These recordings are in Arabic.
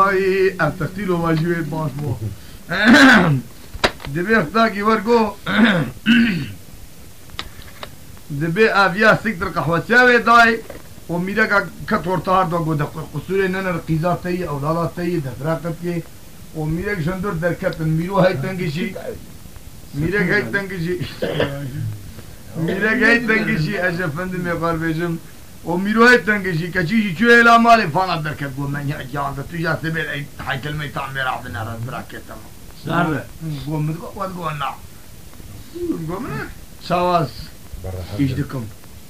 Ay ev tektil o vajiyet baş bu. Dibe eftaki vargo dibe ev ya siktir kahvesiye dai o mira ka katortar da goda kusure nener qizatayı evlalatayı defrakat ki o mira jöndur derketin miro haytan kişi mira haytan kişi mira haytan kişi efendim ya kardeşim o miro haytan kişi kaçı çöyle mali falan derket bu men ya yanda tüya seber haykelmeyi tamir abine raz bıraket tamam sarı gomuz vad gonna gomuz savas işdikum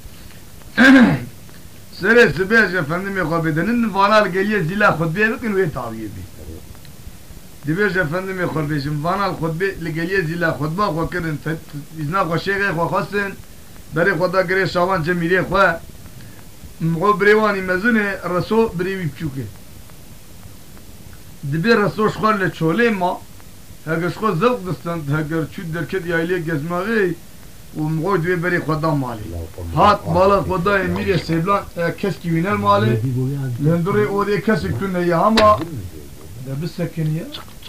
Sere sebez efendim yapabedenin vanal geliye zila hutbeye bakın ve tabiye bi. Dibej efendim ya kardeşim vanal hutbe geliye zila hutba vakırın izna koşeye koşasın bari khoda gere şavan cemire kho mu brevani mezune raso brevi pçuke. Dibe raso şkhal çole ma hager şkho zavq distan hager çud derket yayle gezmagi ومقعد بري خدام مالي هات بالا خدا ميري سيبلان كسكي وين المالي لندري اودي كسك كنا يا هما ده بالسكنيه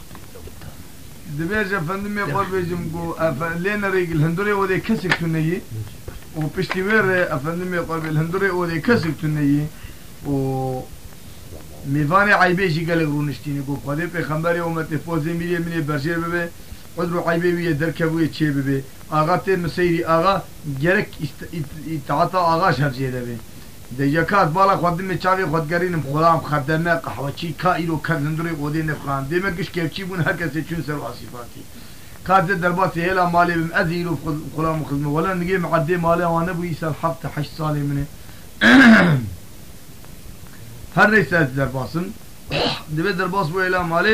دبيج افندم يقول بيجم جو لينا ريجل هندري اودي كسك كنا يي وبشتي وير افندم يقول بالهندري اودي كسك كنا يي و ميفاني عيبيشي قال رونشتيني جو قدي پیغمبري امت فوزي ميري مني برجر ببه قدرو عيبي دركبوي چي ببه آغا ته مسیری آغا gerek itaata آغا شرجه ده ده یکات بالا خودم میچاوی خودگرینم خودم خدمه قهوه‌چی کایرو کندندوری قودی نفخان دیمکش کفچی بون هر کسی چون سر واسیفاتی کارد درباتی هلا مالی بم ازیرو خلام خدمه ولا نگی معدی مالی وانه بو ایسال 7-8 سالی منه هر neyse derbasın dibe derbas bu hela mali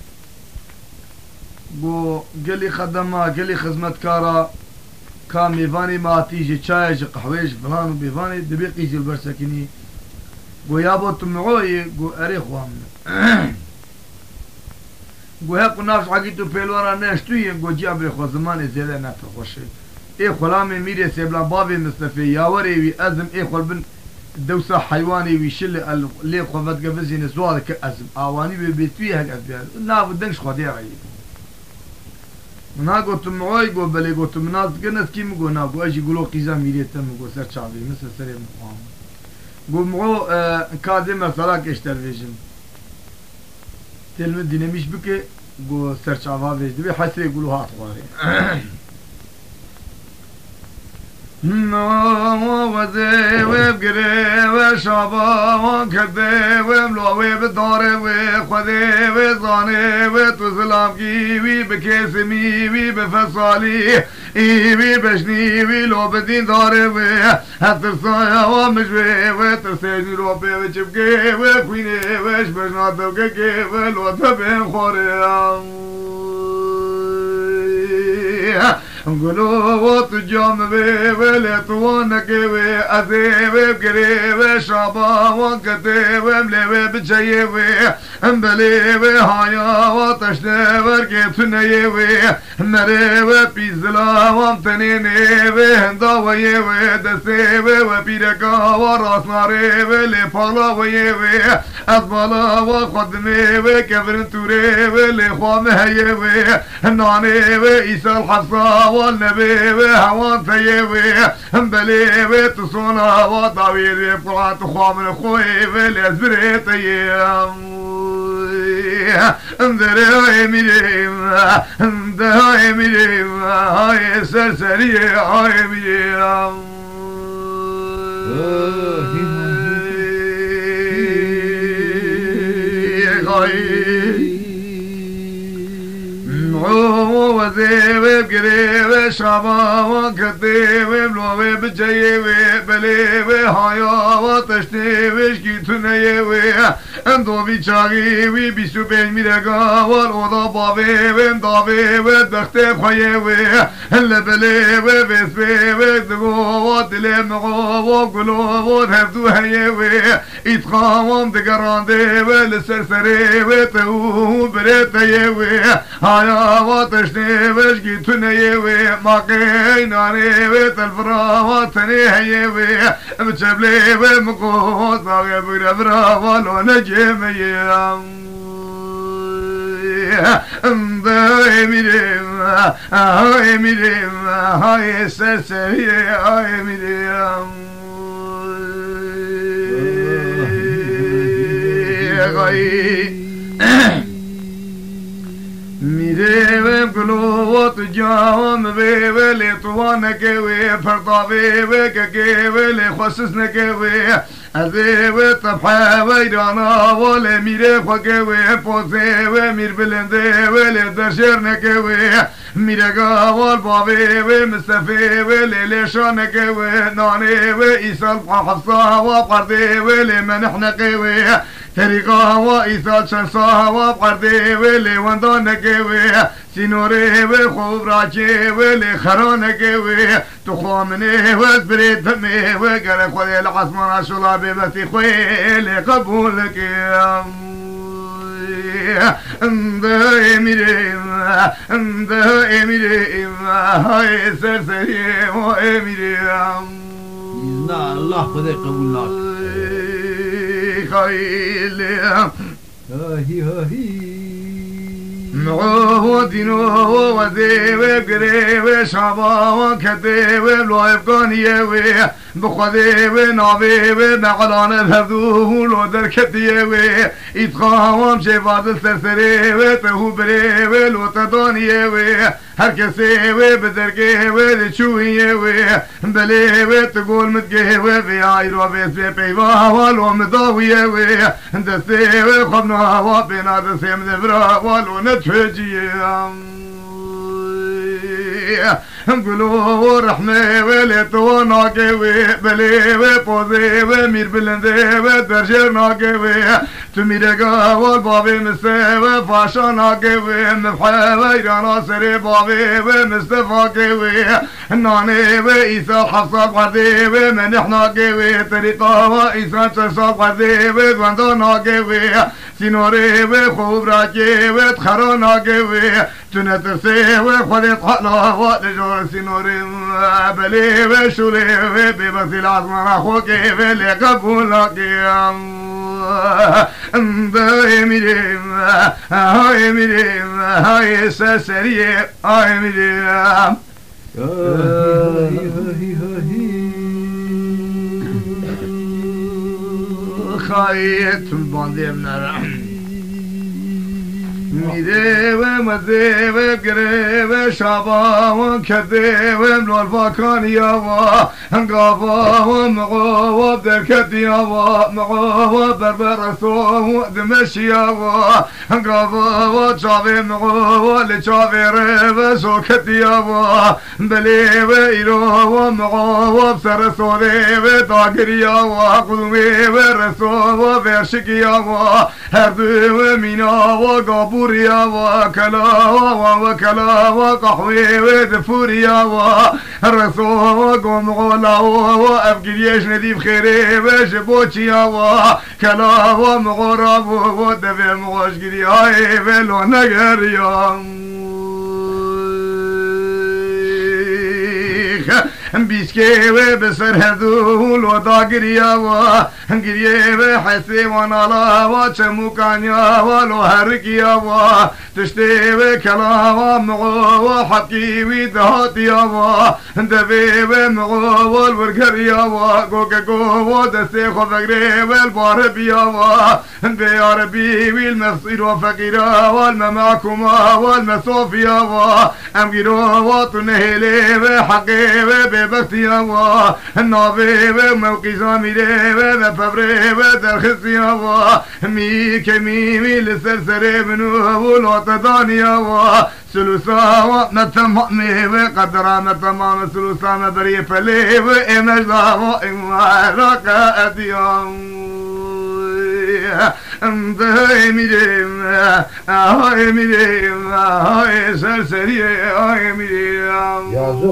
bu geli khadama geli hizmetkara ka mevani maatici çay kahve falan mevani dibe qijil bersakini bu yabo tumoi bu eri khwam bu hep nafs agitu pelwara neştuye bu jabre khwa zaman zele na khoshi e khulame mire sebla babi mustafa yawari wi azm e khulbin دوسة حيواني ويشل اللي خفت قبل زين سوالك كأزم أواني ببيتويها كأزم لا بدنش خديع عيب منا قلت معاي قو بلي قلت مناز كنت كيم قو ناقو أجي قولو قيزا ميريتا مقو سر شعبي مثل سريم مقام قو معو كادي مثلا كشتر فيجم تلمي ديناميش بكي قو سر شعبا فيجم بي حسري قولو هات غاري وزي وبقري وشابا وكدي وملوي بداري وخذي وزاني وتسلام كيوي بكيسمي وبفصالي ايوي بشني ولو بدين داري وهترسايا ومجوي وترسيني روبي وشبكي وكويني وشبشنا توكي ولو تبين خوري قلوب تجام ولا توانك وأذيب قريب شابا وقتي وملي بجي ومبلي وهايا وطشني ورقب سني ومري وبيزلا ومتنيني وهندا وي ودسي وبيركا وراس ناري ولفالا وي أزبالا وخدمي وكفرن توري ولخوام هي وناني وإيسا الحصا والنبي وهوان ثيبي بلي وتصونا وطويل بقرات خوام خوي والازبري طيب اندري ميريم اندري ميريم هاي سرسري هاي ميريم وزي وبقري وشابا وكتي وملوي بجي وبلي وهايا وطشتي وشكي تني اندو بيشاغي وبيشو بين ميرقا والوضا بابي ومدابي ودختي بخي هلا بلي وبسبي ودقو ودلي مغو وقلو ودهبدو هي اتخامم دقراندي ولسرسري وتهو بريتي هايا وطشتي وشكي تني وماقي ناري وتلفرا وطني هي بتشبلي ومقوط باقي بقرا ولو نجي ميام امیریم امیریم های سرسری امیریم میره گلوات جام به لیتوان که و پرتاوی و که و لخصص نکه و از و طبحه و ایرانا و میره خوکه و پوزه و میر بلنده و لدرشر نکه و میره گاوال باوی و مصطفی و لیلشان نکه و نانه و ایسال حفظه و قرده و لمنح نکه و طریقه و ایسال شنصه و قرده و لیوندان نکه و سینوره و خوب راچه و لخرانه و تخامنه و برید فمه و گر خود العصمان شلا ببتی خوی لقبول کم امیریم های سرسریم و امیریم نه الله خدا قبول ناک خیلیم هاهی هاهی معه دينه وذيب قريب شعبه وكتيب بلويفقانيه بخذيب نابيب معلان بهذوه لو دركتيه إتخاهم شفاد السرسري تهو بريب لو تدانيه هر كسي بدركيه لشويه بليه تقول متقيه في عيرو في بيواه ولو مضاويه دسيه خبنا وبنا دسيه مذبرا ولو نتفجيه قلو رحمه ولتو ناكوي بلي وبوزي ومير بلندي ودرجر ناكوي تميرقا والبابي مسي وفاشا ناكوي مفحا ويرانا سري بابي ومصطفى كوي ناني وإيسا حفصة بغردي ومنح ناكوي طريقة وإيسا شرصة بغردي ودواندا ناكوي سينوري وخوب راكي وتخرا ناكوي تنترسي وخذي طحلا ورجور سينوري بلي وشولي ببثي العظم اخوكي بلي قبولك امیریم های میریم های سرسری های میریم خواهیتون باندیم نرم میده و مزه و گره و شابا و کده و ملالفاکانیا و هنگافا و مقا و درکتیا و مقا و بربرسو و دمشیا و هنگافا و چاوه مقا و لچاوه ره و سوکتیا و بلی و ایرو و مقا و بسرسوده و داگریا و قدومه و رسو و برشکیا و هر دو و مینا و گابو بوريا وكلا وكلا وقحوي ودفوريا والرسول وقوم غولا وأبقريش نديب خيري وشبوشيا وكلا ومغرب ودفع مغشقري هاي فلو نقريا بيسكي وبسر هذول وداقريا وهنقريا وحسي ونالا وشموكانيا ولو هرقيا وتشتي وكلا ومغو وحقي ودهاتيا وندفي ومغو والورقريا وقوكاكو ودسي خفقري والباربيا وندفي عربي والمفصير وفقيرا والمماكما والمصوفيا وامقروا وطنهلي وحقي وببختيا والنافي وموقي زاميري وفبري ودرخصيا ومي كميمي للسرسري منو والوطدانيا وسلوسا ونتمامي وقدرا نتمام سلوسا مبري فلي وإمجدا وإمارك أديان امیریم امیریم سرسری امیریم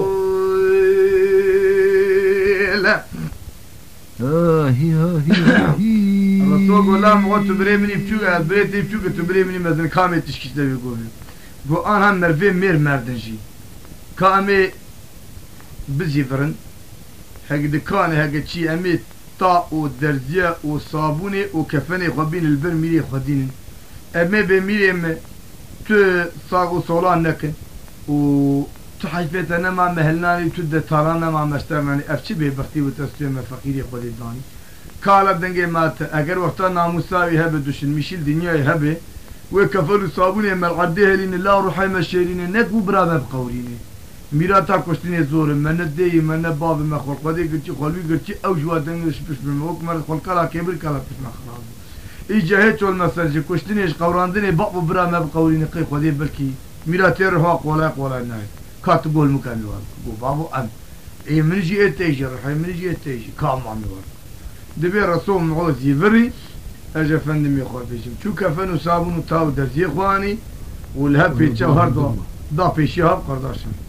رسول غلام قلت بريمني بشوكة بريتي بشوكة تبريمني مثل كامي تشكيش ده بيقولي قو أنا هم مرفين مير مردنجي كامي بزيفرن حق دكاني حق تشي أمي طاء ودرزية وصابوني وكفني خبين البر ميري خدين أمي بميري صاغ وصولان نكن و تحيفتنا ما مهلناني تد ترانا ما مشترناني أفشي ببختي وتسليم فقيري خودي داني كالا دنگي مات اگر وقتا ناموساوي هبه دوشن ميشيل دنياي هبه وكفر صابوني مال عديه لين الله روحي مشيرين نكو برا بقوريني ميراتا كشتني زور من دي من باب ما خلق قدي قلتي خلوي قلتي او جوا دنگش بش بموك مر خلق لا كبر كلا بش ما خلاص اي جهت المساج كشتنيش قوراندني باب برا ما بقوريني قي خدي بلكي ميراتي رهاق ولا ناي كاتبوا المكان بو بابو ان اي من جي تيجي روحي من جي تيجي كام عم يور دبي رسول معوز يفري اجا فندم يخوي بيجم شو كفن وصابون وتاو درزي اخواني والهب في الجوهر ضا في شهاب قرداشن